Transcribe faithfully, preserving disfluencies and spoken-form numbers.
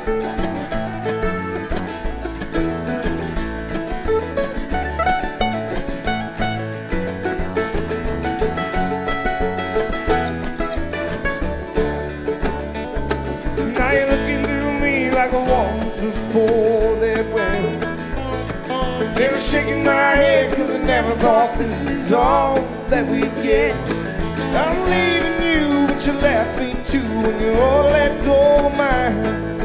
Now you're looking through me like once before that when they were shaking my head, cause I never thought this is all that we'd get. I'm leaving you, but you left me too, and you ought to let go of mine.